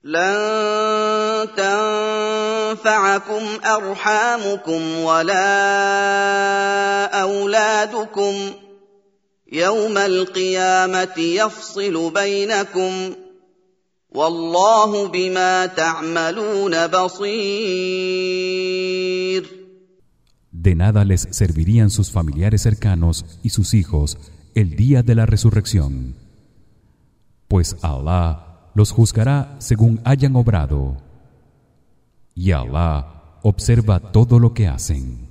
لن تنفعكم أرحامكم ولا أولادكم يوم القيامة يفصل بينكم والله بما تعملون بصير. De nada les servirían sus familiares cercanos y sus hijos el día de la resurrección, pues Allah los juzgará según hayan obrado, y Allah observa todo lo que hacen.